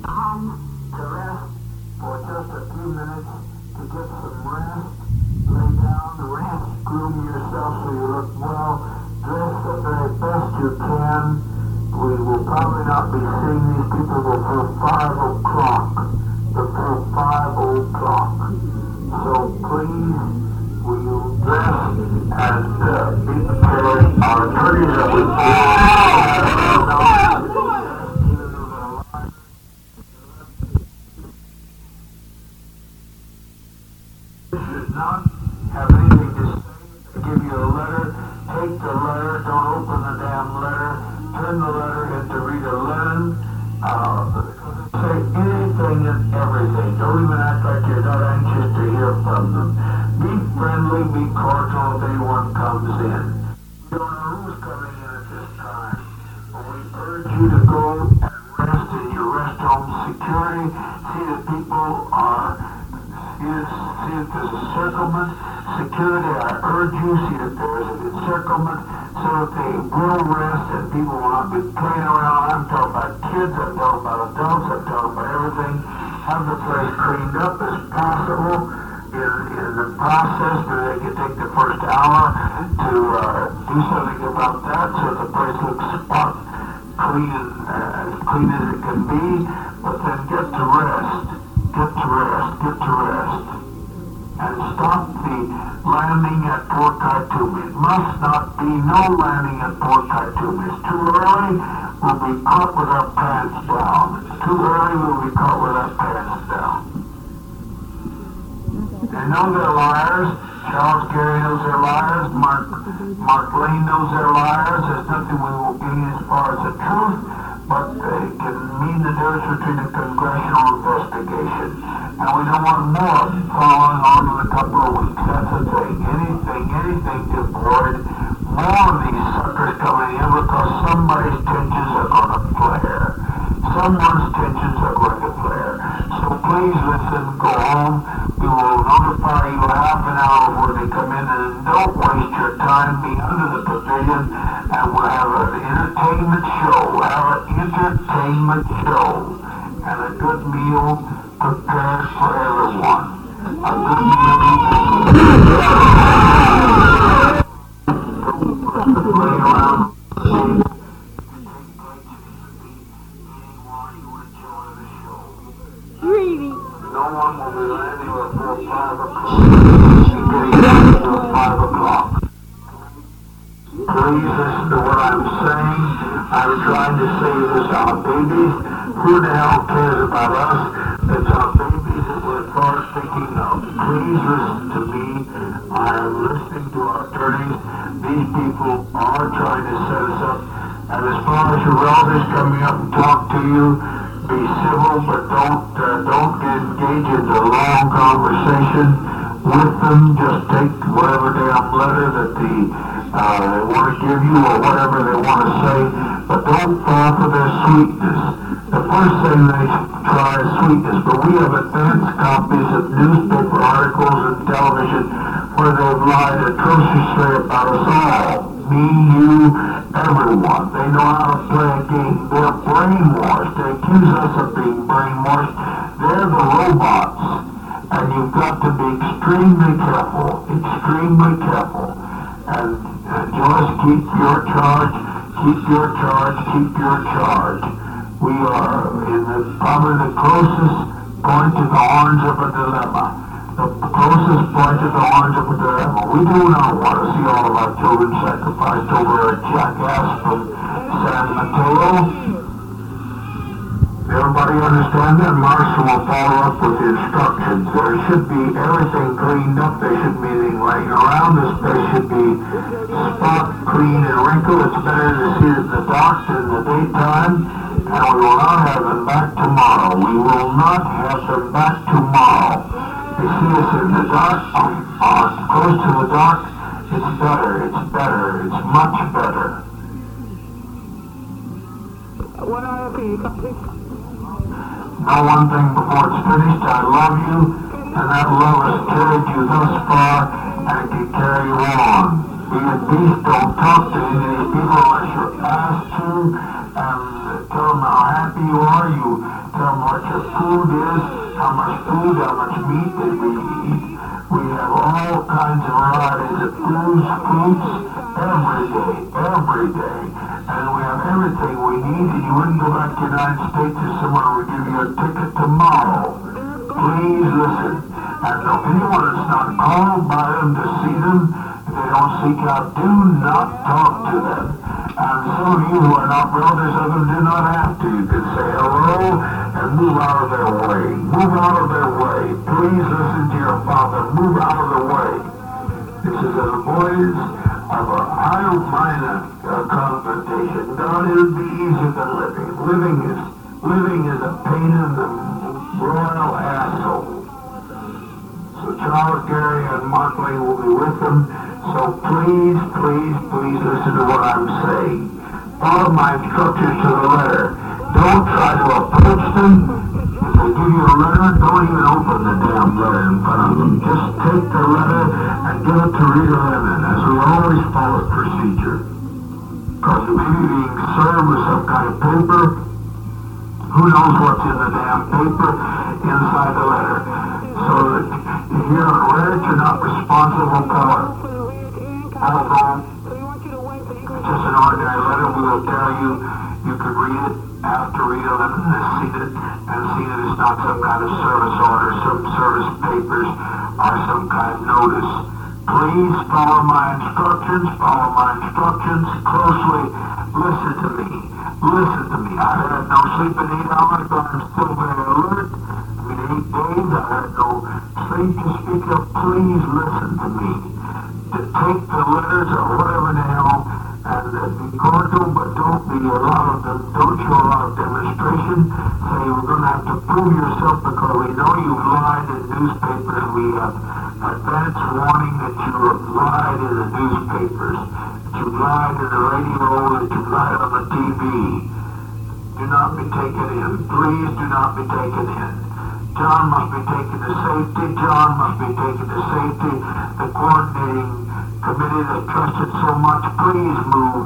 come to rest for just a few minutes to get some rest, lay down, rest, groom yourself so you look well, dress the very best you can. We will probably not be seeing these people before 5 o'clock. Before 5 o'clock. So please, will you dress and be prepared? Our attorneys are with should not have anything to say. Give you a letter. Take the letter. Don't open the damn letter. Turn the letter into Rita Lennon. Say anything and everything. Don't even act like you're not anxious to hear from them. Be friendly, be cordial if anyone comes in. We don't know who's coming in at this time, but we urge you to go and rest in your rest home security. See that people are, see that there's a circlement. Security, I urge you, see that there is an encirclement so that they will rest and people will not be playing around. I'm talking about kids, I'm talking about adults, I'm talking about everything. Have the place cleaned up as possible in the process. Maybe they can take the first hour to do something about that so the place looks spot clean, as clean as it can be. But then get to rest, get to rest, get to rest. And stop the landing at Port Khartoum. It must not be no landing at Port Khartoum. It's too early, we'll be caught with our pants down. It's too early, we'll be caught with our pants down. They know they're liars. Charles Gary knows they're liars. Mark Lane knows they're liars. There's nothing we will gain as far as the truth, but they can mean the difference between a congressional investigation. And we don't want more following on in a couple of weeks. That's the thing. Anything to avoid more of these suckers coming in because somebody's tensions are going to flare. Someone's tensions are going to flare. So please listen, go home. We will notify you half an hour before they come in, and don't waste your time. Be under the pavilion, and we'll have an entertainment show. We'll have an entertainment show and a good meal prepared for everyone. A good meal. Play around. Really? No one will be landing before 5 o'clock. Before 5 o'clock. Please listen to what I'm saying. I'm trying to save us our babies. Who the hell cares about us? It's our babies that we're first thinking of. Please listen to me. I am listening to our attorneys. These people are trying to set us up. And as far as your relatives coming up and talk to you, be civil, but don't engage in a long conversation with them. Just take whatever damn letter that they want to give you or whatever they want to say, but don't fall for their sweetness. The first thing they try is sweetness, but we have advanced copies of newspaper articles and television where they've lied atrociously about us all. Me, you, everyone. They know how to play a game. They're brainwashed. They accuse us of being brainwashed. They're the robots. And you've got to be extremely careful. Extremely careful. And just keep your charge. Keep your charge. Keep your charge. We are in probably the closest point to the horns of a dilemma. The closest point to the horns of a dilemma. We do not want to see all of our children sacrificed over a jackass from San Mateo. Everybody understand that? Marshall will follow up with the instructions. There should be everything cleaned up. There shouldn't be anything laying around. This place should be spot clean and wrinkled. It's better to see it in the dark than in the daytime. And we will not have them back tomorrow. We will not have them back tomorrow. You see us in the dark, close to the dark, it's better, it's much better. Know one thing before it's finished, I love you, and that love has carried you thus far, and it can carry you on. Be at peace, don't talk to any of these people unless you're asked to, and tell them how happy you are. You tell them what your food is, how much meat that we eat. We have all kinds of varieties of foods, fruits, every day. And we have everything we need, and you wouldn't go back to the United States if someone would give you a ticket tomorrow. Please listen. And if anyone is not called by them to see them, if they don't seek out, do not talk to them. And some of you who are not relatives of them do not have to. You can say hello and move out of their way. Move out of their way. Please listen to your Father. Move out of the way. This is a voice of a higher minor confrontation. God, it would be easier than living. Living is a pain in the royal asshole. So Charles, Gary, and Mark Lane will be with them. So please listen to what I'm saying. Follow my instructions to the letter. Don't try to approach them. If they give you a letter, don't even open the damn letter in front of them. Just take the letter and give it to Rita Lemon, as we always follow procedure. Because you may be being served with some kind of paper. Who knows what's in the damn paper inside the letter? So that if you haven't read it, you're not responsible for it. Although it's just an ordinary letter, we will tell you you can read it after Rita Lemon has seen it, and seen it is not some kind of service order, some service papers, or some kind of notice. Please follow my instructions closely. Listen to me. I had no sleep in 8 hours, but I'm still very alert. 8 days, I had no sleep to speak of. Please listen to me. To take the letters or whatever the hell, and be cordial, but don't show a lot of demonstration. Say we're going to have to prove yourself because we know you've lied in newspapers. We have advance warning that you have lied in the newspapers, that you've lied in the radio, that you've lied on the TV. Do not be taken in. Please do not be taken in. John must be taken to safety. The coordinating committee that trusted so much, please move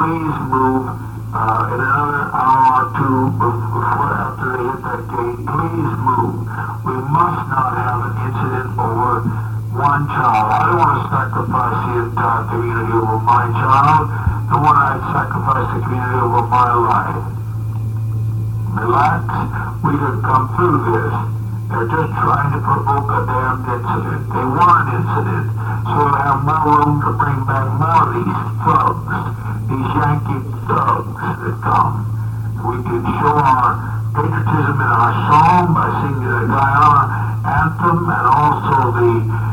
in another hour or two before after they hit that gate. Please move. We must not have an incident over one child. I don't want to sacrifice the entire community over my child. I want to sacrifice the community over my life. Relax. We can come through this. They're just trying to provoke a damn incident. They want an incident, so we'll have more room to bring back more of these thugs, these Yankee thugs that come. We can show our patriotism in our song by singing the Guyana anthem and also the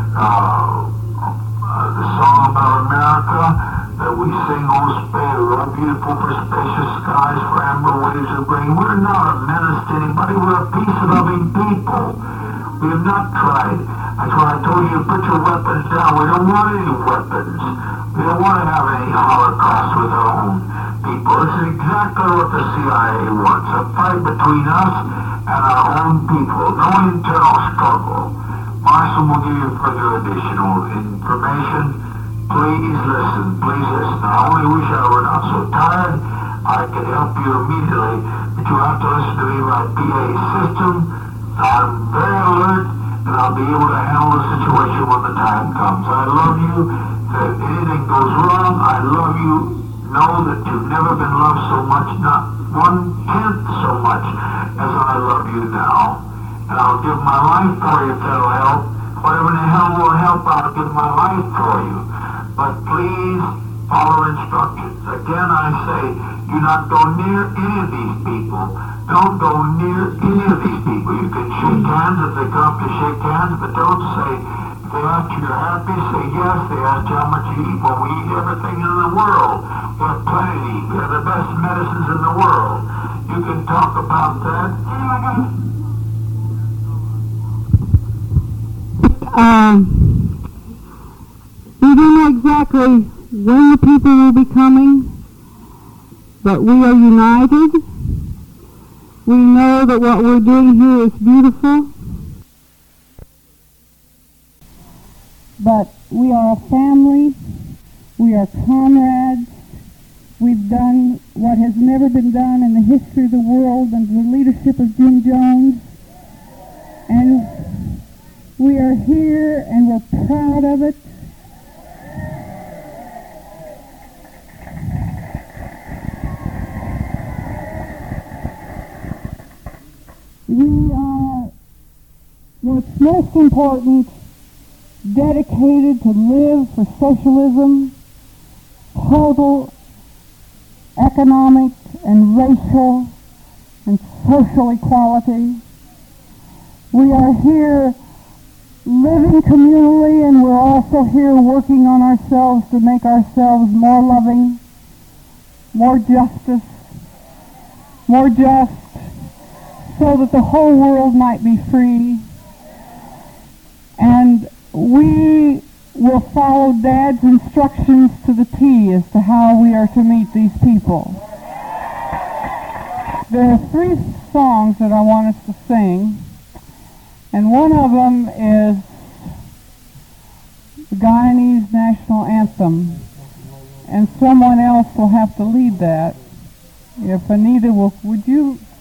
song about America that we sing, oh beautiful for spacious skies, for amber waves of grain. We're not a menace to anybody. We're a peace-loving people. We have not tried. That's why I told you to put your weapons down. We don't want any weapons. We don't want to have any Holocaust with our own people. This is exactly what the CIA wants, a fight between us and our own people. No internal struggle. Marshall will give you further additional information. Please listen. I only wish I were not so tired. I could help you immediately, but you have to listen to me by PA system. I'm very alert, and I'll be able to handle the situation when the time comes. I love you. If anything goes wrong, I love you. Know that you've never been loved so much, not 1/10 so much as I love you now. And I'll give my life for you if that'll help. Whatever in the hell will help, I'll give my life for you. But please follow instructions. Again, I say, do not go near any of these people. Don't go near any of these people. You can shake hands if they come up to shake hands, but don't say, if they ask you you're happy, say yes. They ask you how much you eat. Well, we eat everything in the world. We have plenty to eat. We have the best medicines in the world. You can talk about that. We don't know exactly when the people will be coming, but we are united. We know that what we're doing here is beautiful, but we are a family. We are comrades. We've done what has never been done in the history of the world under the leadership of Jim Jones. And we are here and we're proud of it. We are, what's most important, dedicated to live for socialism, total economic and racial and social equality. We are here living communally, and we're also here working on ourselves to make ourselves more loving, more justice, more just, so that the whole world might be free. And we will follow Dad's instructions to the T as to how we are to meet these people. There are 3 songs that I want us to sing, and one of them is the Guyanese National Anthem, and someone else will have to lead that. If Anita will, would you